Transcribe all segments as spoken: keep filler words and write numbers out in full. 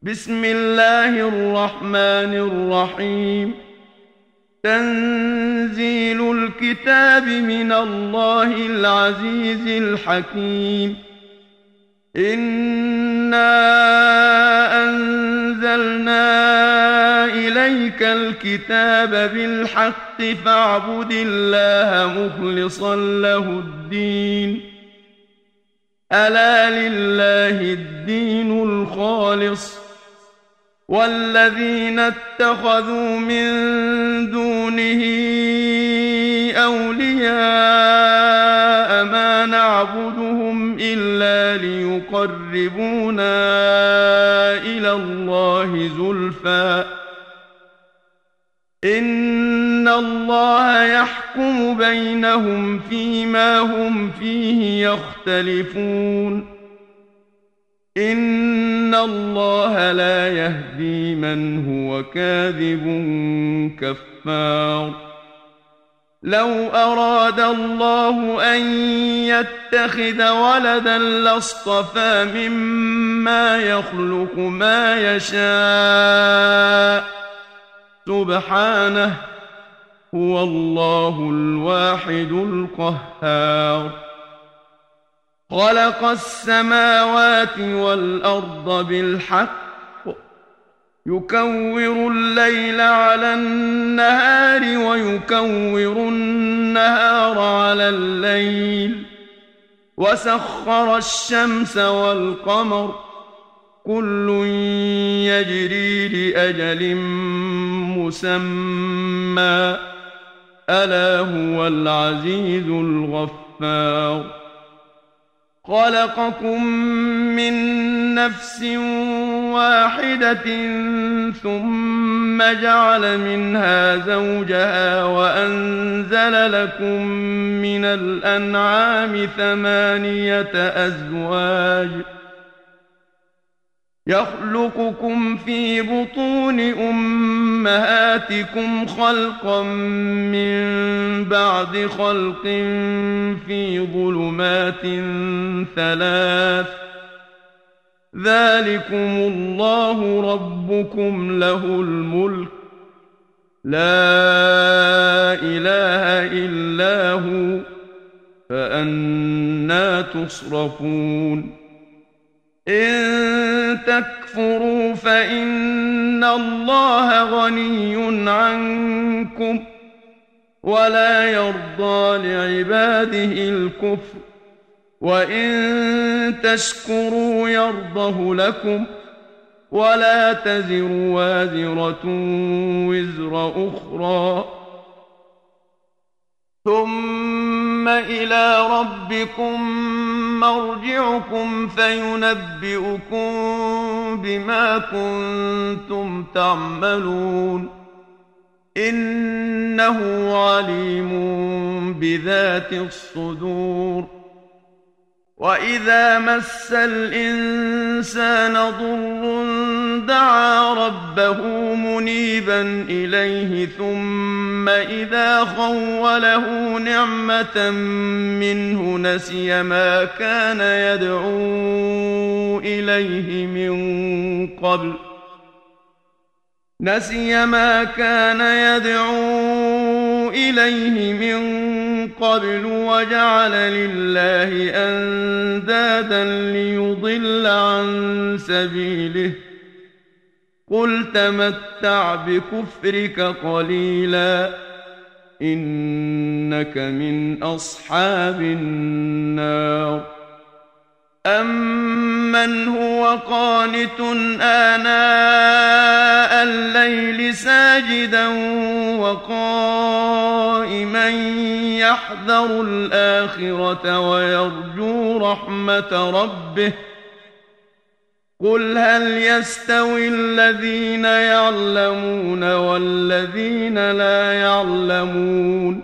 بسم الله الرحمن الرحيم. تنزيل الكتاب من الله العزيز الحكيم. إنا أنزلنا إليك الكتاب بالحق فاعبد الله مخلصا له الدين. ألا لله الدين الخالص والذين اتخذوا من دونه أولياء ما نعبدهم إلا ليقربونا إلى الله زلفى إن الله يحكم بينهم فيما هم فيه يختلفون. إن الله لا يهدي من هو كاذب كفار. لو أراد الله أن يتخذ ولدا لاصطفى مما يخلق ما يشاء سبحانه هو الله الواحد القهار. خلق السماوات والأرض بالحق يكور الليل على النهار ويكور النهار على الليل وسخر الشمس والقمر كل يجري لأجل مسمى ألا هو العزيز الغفار. خلقكم من نفس واحدة ثم جعل منها زوجها وأنزل لكم من الأنعام ثمانية أزواج يخلقكم في بطون أمهاتكم خلقا من بعد خلق في ظلمات ثلاث ذلكم الله ربكم له الملك لا إله إلا هو فأنى تصرفون. إن تكفروا فإن الله غني عنكم ولا يرضى لعباده الكفر وإن تشكروا يرضه لكم ولا تزر وازرة وزر أخرى ثم إلى ربكم مرجعكم فينبئكم بما كنتم تعملون إنه عليم بذات الصدور. وإذا مس الإنسان ضر دعا ربه منيبا إليه ثم إذا خوله نعمة منه نسي ما كان يدعو إليه من قبل نسي ما كان يدعو إليه من قبل وجعل لله أندادا ليضل عن سبيله قل تمتع بكفرك قليلا إنك من أصحاب النار. أمن هو قانت آناء الليل ساجدا وقائما يحذر الآخرة ويرجو رحمة ربه قل هل يستوي الذين يعلمون والذين لا يعلمون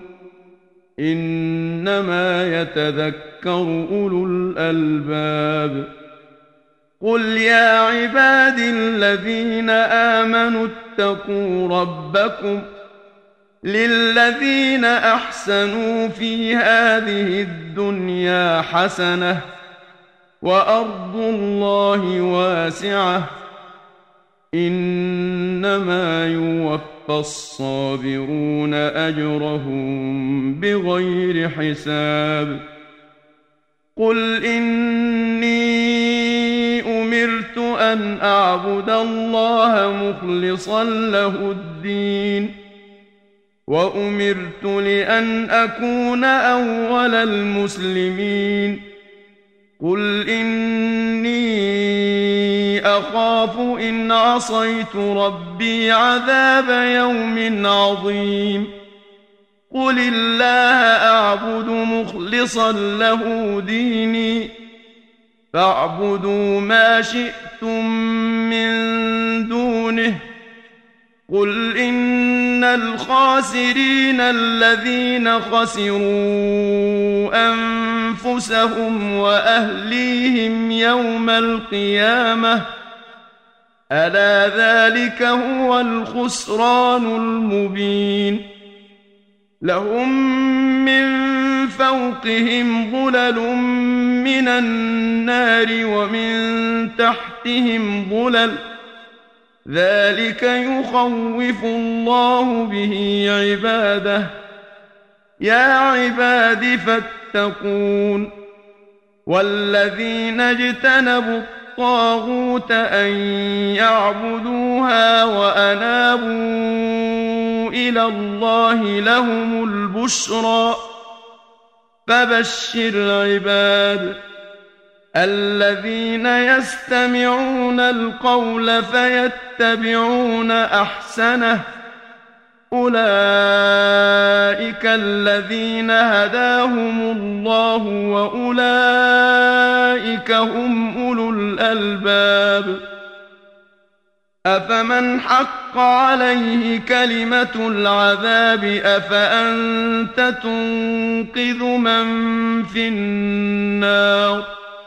إنما يتذكر أولو الألباب. قل يا عبادي الذين آمنوا اتقوا ربكم للذين أحسنوا في هذه الدنيا حسنة وأرض الله واسعة إنما يوفى الصابرون أجرهم بغير حساب قل إني أمرت أن أعبد الله مخلصا له الدين وأمرت لأن أكون أول المسلمين قل إني أخاف إن عصيت ربي عذاب يوم عظيم قل الله أعبد مخلصا له ديني فاعبدوا ما شئتم من دونه قل إن الخاسرين الذين خسروا أنفسهم وأهليهم يوم القيامة ألا ذلك هو الخسران المبين لهم من فوقهم ظلل من النار ومن تحتهم ظلل ذلك يخوف الله به عباده يا عباد فاتقون والذين اجتنبوا الطاغوت أن يعبدوها وأنابوا إلى الله لهم البشرى فبشر عباد الذين يستمعون القول فيتبعون أحسنه أولئك الذين هداهم الله وأولئك هم أولو الألباب أفمن حق عليه كلمة العذاب أفأنت تنقذ من في النار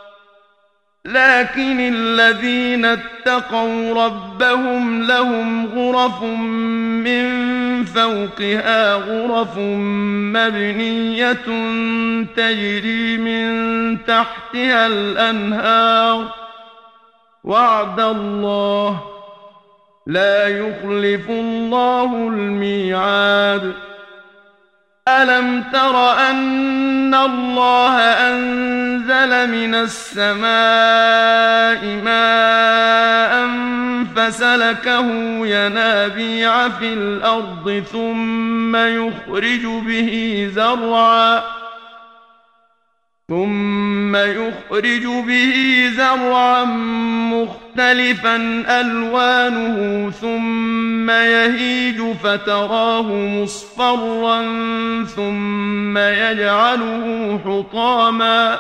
لكن الذين اتقوا ربهم لهم غرف من فوقها غرف مبنية تجري من تحتها الأنهار وعد الله لا يخلف الله الميعاد ألم تر أن الله أنزل من السماء ماء فسلكه ينابيع في الأرض ثم يخرج به زرعا ثم يخرج به زرعا مختلفا ألوانه ثم يهيج فتراه مصفرا ثم يجعله حطاما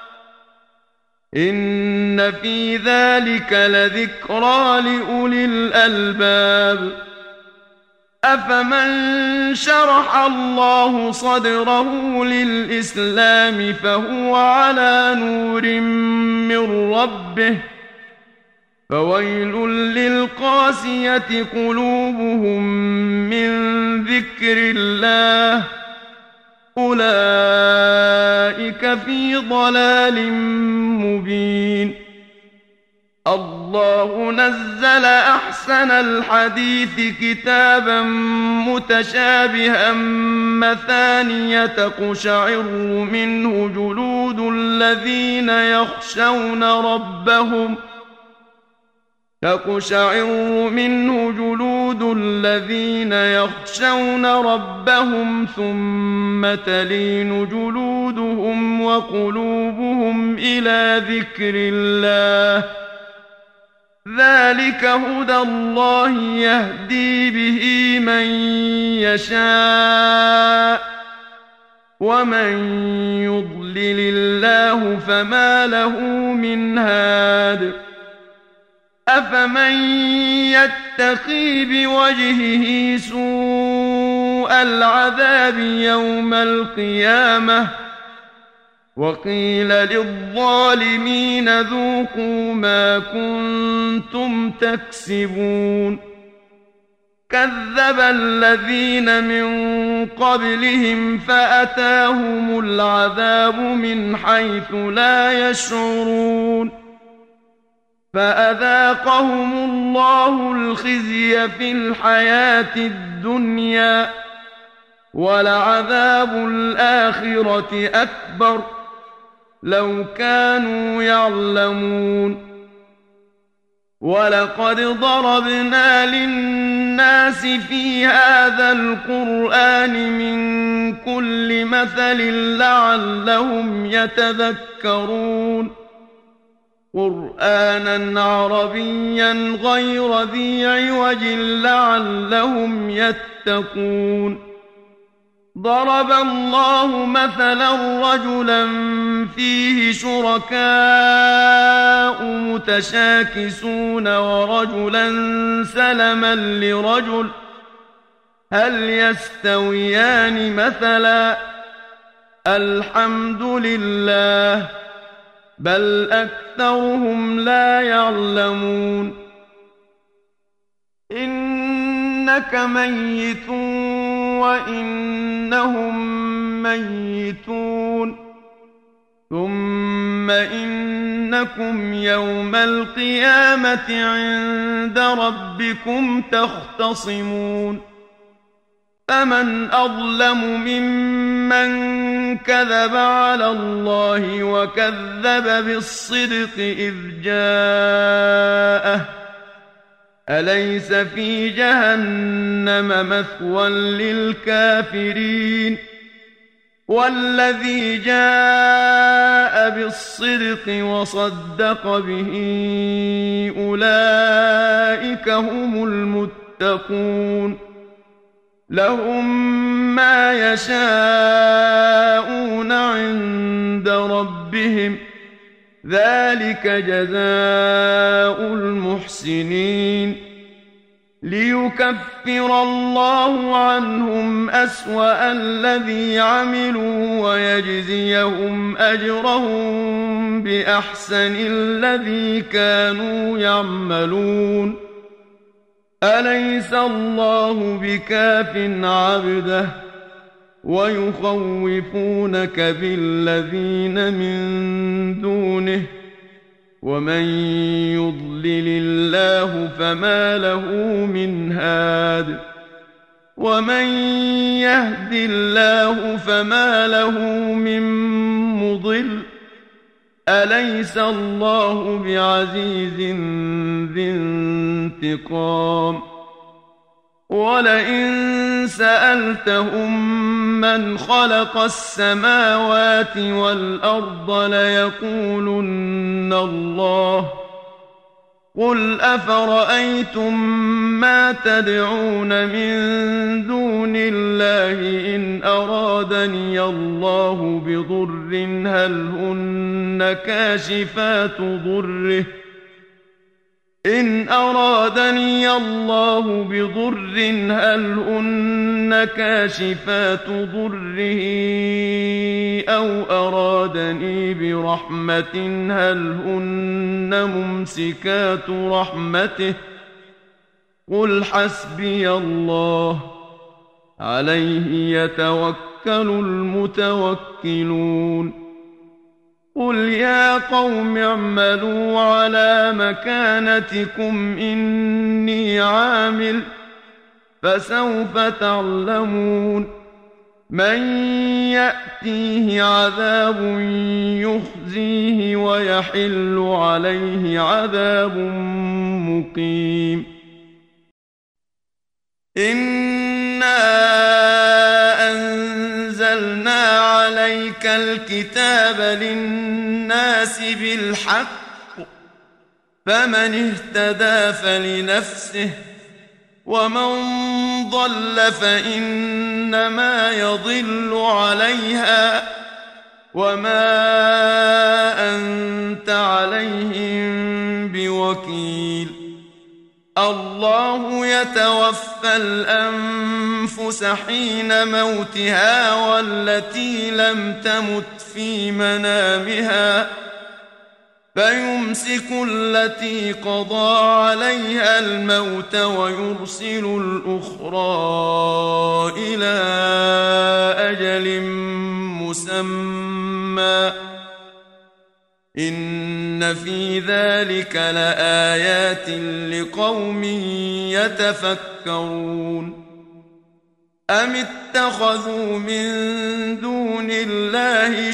إن في ذلك لذكرى لأولي الألباب أفمن شرح الله صدره للإسلام فهو على نور من ربه فويل للقاسية قلوبهم من ذكر الله أولئك في ضلال مبين الله نزل أحسن الحديث كتابا متشابها مثانية تقشعر منه جلود الذين يخشون ربهم تقشعر منه جلود الذين يخشون ربهم ثم تلين جلودهم وقلوبهم إلى ذكر الله ذلك هدى الله يهدي به من يشاء ومن يضلل الله فما له من هاد أفمن يتقي بوجهه سوء العذاب يوم القيامة وقيل للظالمين ذوقوا ما كنتم تكسبون كذب الذين من قبلهم فأتاهم العذاب من حيث لا يشعرون فأذاقهم الله الخزي في الحياة الدنيا ولعذاب الآخرة أكبر لو كانوا يعلمون ولقد ضربنا للناس في هذا القرآن من كل مثل لعلهم يتذكرون قرآنا عربيا غير ذي عوج لعلهم يتقون ضرب الله مثلا رجلا فيه شركاء متشاكسون ورجلا سلما لرجل هل يستويان مثلا الحمد لله بل أكثرهم لا يعلمون إنك ميت وإنهم ميتون ثم إنكم يوم القيامة عند ربكم تختصمون فمن أظلم ممن كذب على الله وكذب بالصدق إذ جاءه أليس في جهنم مثوى للكافرين والذي جاء بالصدق وصدق به أولئك هم المتقون لهم ما يشاءون عند ربهم ذلك جزاء المحسنين ليكفر الله عنهم أسوأ الذي عملوا ويجزيهم أجرهم بأحسن الذي كانوا يعملون أليس الله بكاف عبده ويخوفونك بالذين من دونه ومن يضلل الله فما له من هاد ومن يهد الله فما له من مضل أليس الله بعزيز ذي انتقام ولئن سألتهم من خلق السماوات والأرض ليقولن الله قل أفرأيتم ما تدعون من دون الله إن أرادني الله بضر هل هن كاشفات ضره إن أرادني الله بضر هل هن كاشفات ضره أو أرادني برحمة هل هن ممسكات رحمته قل حسبي الله عليه يتوكل المتوكلون قل يا قوم اعملوا على مكانتكم إني عامل فسوف تعلمون من يأتيه عذاب يخزيه ويحل عليه عذاب مقيم إنا أنزلنا عليك الكتاب للناس بالحق فمن اهتدى فلنفسه ومن ضل فإنما يضل عليها وما أنت عليهم بوكيل الله يتوفى الأنفس حين موتها والتي لم تمت في منامها فيمسك التي قضى عليها الموت ويرسل الأخرى إلى أجل مسمى إن في ذلك لآيات لقوم يتفكرون أم اتخذوا من دون الله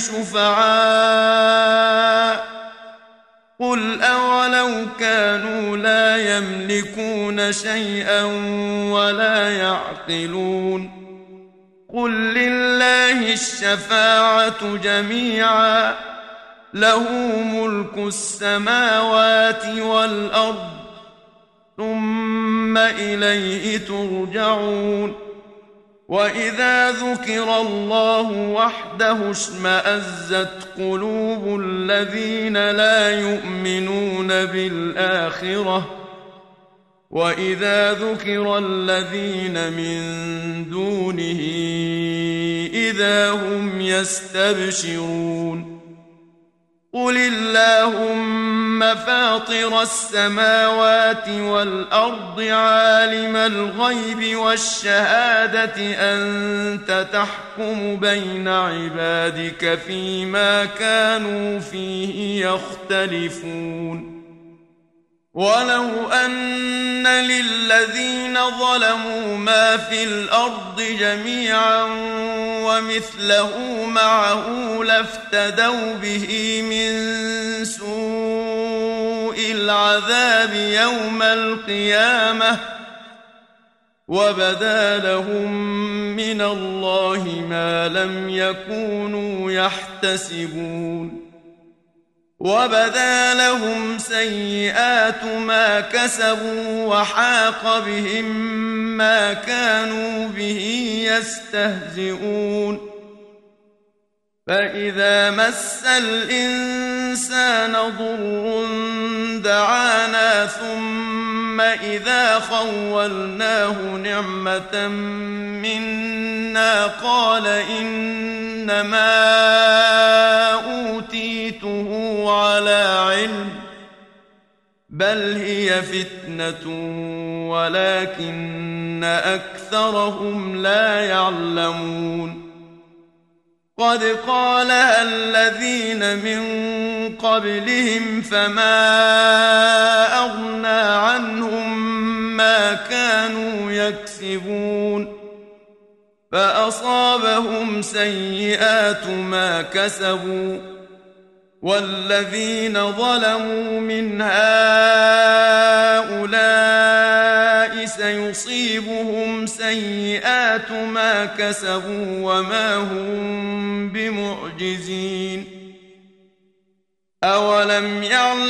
شفعاء قل أولو كانوا لا يملكون شيئا ولا يعقلون قل لله الشفاعة جميعا له ملك السماوات والأرض ثم إليه ترجعون وإذا ذكر الله وحده اشمأزت قلوب الذين لا يؤمنون بالآخرة وإذا ذكر الذين من دونه إذا هم يستبشرون قل اللهم فاطر السماوات والأرض عالم الغيب والشهادة أنت تحكم بين عبادك فيما كانوا فيه يختلفون ولو أن للذين ظلموا ما في الأرض جميعا ومثله معه لافتدوا به من سوء العذاب يوم القيامة وبدا لهم من الله ما لم يكونوا يحتسبون وبدا لهم سيئات ما كسبوا وحاق بهم ما كانوا به يستهزئون فإذا مس الإنسان ضر دعانا ثم إذا خولناه نعمة منا قال إنما أوتيته على علم بل هي فتنة ولكن أكثرهم لا يعلمون قد قالها الذين من قبلهم فما أغنى عنهم ما كانوا يكسبون فأصابهم سيئات ما كسبوا والذين ظلموا من هؤلاء سيصيبهم سيئات ما كسبوا وما هم بمعجزين أولم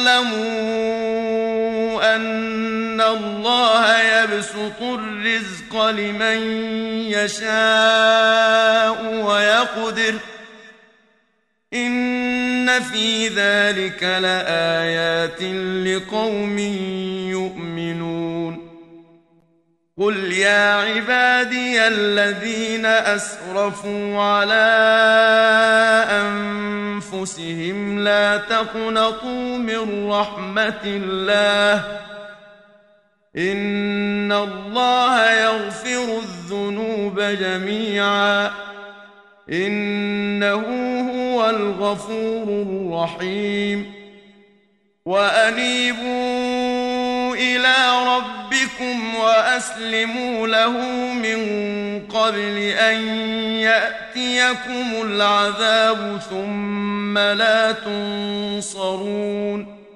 يعلموا أن الله يبسط الرزق لمن يشاء ويقدر إن في ذلك لآيات لقوم يؤمنون قل يا عبادي الذين أسرفوا على أنفسهم لا تقنطوا من رحمة الله إن الله يغفر الذنوب جميعا إنه هو الغفور الرحيم وأنيبوا إلى ربكم وأسلموا له من قبل أن يأتيكم العذاب ثم لا تنصرون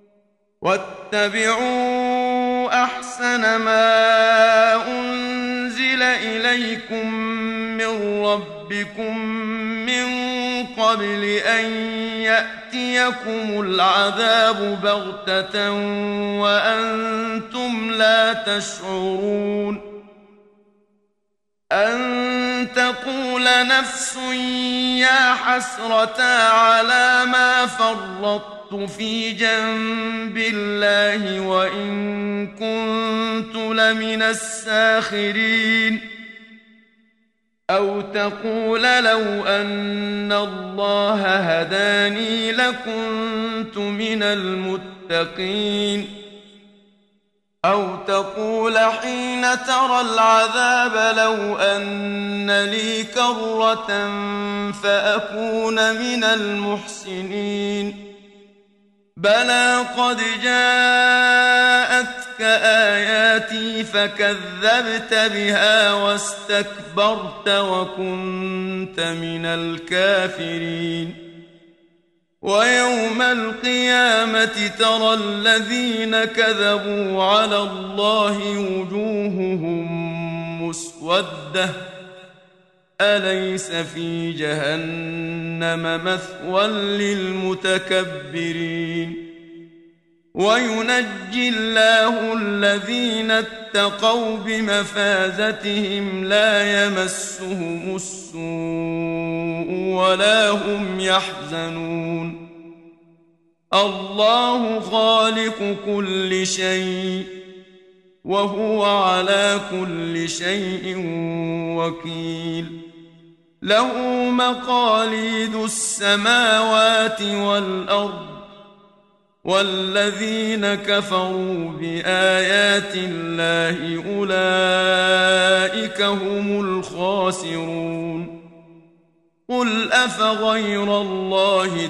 واتبعوا أحسن ما أنزل إليكم من ربكم من قبل أن يأتيكم العذاب بغتة وأنتم لا تشعرون أن تقول نفس يا حسرة على ما فرطت في جنب الله وإن كنت لمن الساخرين أو تقول لو أن الله هداني لكنت من المتقين أو تقول حين ترى العذاب لو أن لي كرة فأكون من المحسنين بلى قد جاءتك آياتي فكذبت بها واستكبرت وكنت من الكافرين. ويوم القيامة ترى الذين كذبوا على الله وجوههم مسودة أليس في جهنم مثوى للمتكبرين. وينجي الله الذين اتقوا بمفازتهم لا يمسهم السوء ولا هم يحزنون. الله خالق كل شيء وهو على كل شيء وكيل. له مقاليد السماوات والأرض والذين كفروا بآيات الله أولئك هم الخاسرون. قل أفغير الله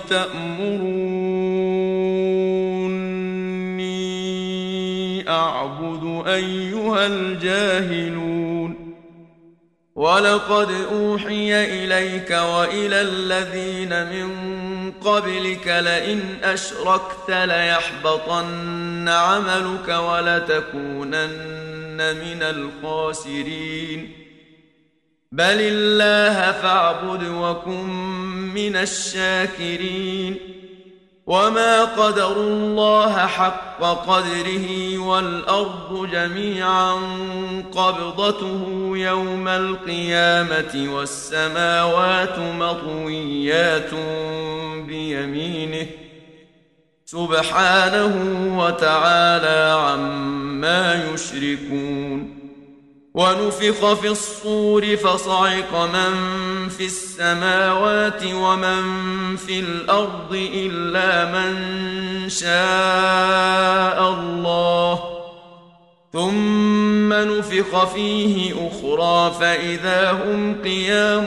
تأمروني أعبد أيها الجاهلون. ولقد أوحي إليك وإلى الذين من قبلك لئن أشركت ليحبطن عملك ولتكونن من الخاسرين. بل الله فاعبد وكن من الشاكرين. وما قدروا الله حق قدره والأرض جميعا قبضته يوم القيامة والسماوات مطويات بيمينه سبحانه وتعالى عما يشركون. ونفخ في الصور فصعق من في السماوات ومن في الأرض إلا من شاء الله ثم نفخ فيه أخرى فإذا هم قيام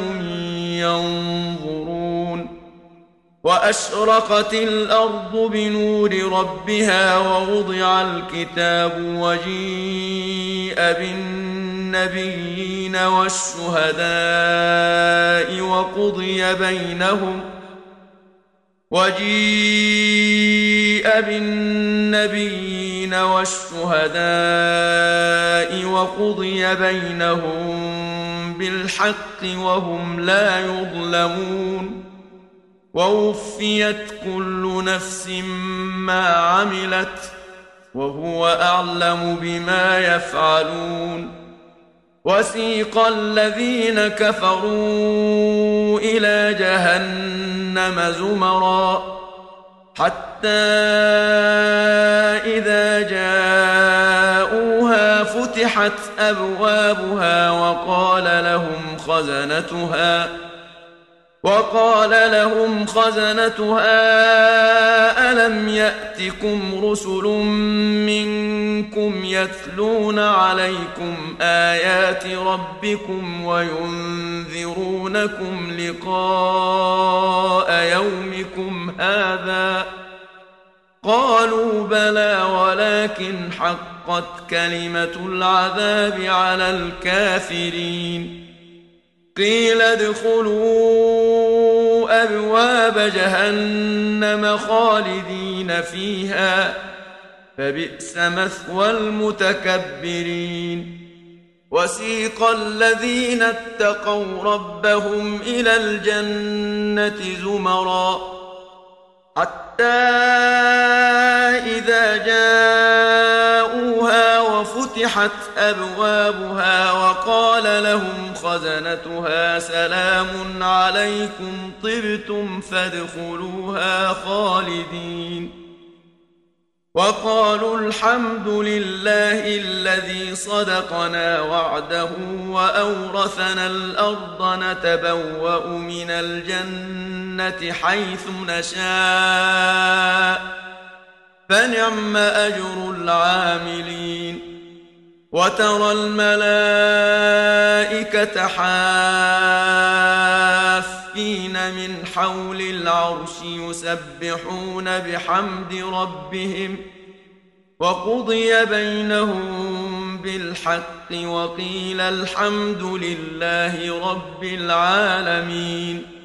ينظرون. وأشرقت الأرض بنور ربها ووضع الكتاب وجيء بالنبيين والشهداء وقضي بينهم وجيء بالنبيين والشهداء وقضي بينهم بالحق وهم لا يظلمون. ووفيت كل نفس ما عملت وهو أعلم بما يفعلون. وسيق الذين كفروا إلى جهنم زمرا حتى إذا جاءوها فتحت أبوابها وقال لهم خزنتها وقال لهم خزنتها ألم يأتكم رسل منكم يتلون عليكم آيات ربكم وينذرونكم لقاء يومكم هذا قالوا بلى ولكن حقت كلمة العذاب على الكافرين. قيل ادخلوا أبواب جهنم خالدين فيها فبئس مثوى المتكبرين. وسيق الذين اتقوا ربهم إلى الجنة زمرا حتى إذا جاءوها وفتحت أبوابها وقال لهم خزنتها سلام عليكم طبتم فادخلوها خالدين. وقالوا الحمد لله الذي صدقنا وعده وأورثنا الأرض نتبوأ من الجنة حيث نشاء فنعم أجر العاملين. وترى الملائكة حافين الصافين من حول العرش يسبحون بحمد ربهم وقضي بينهم بالحق وقيل الحمد لله رب العالمين.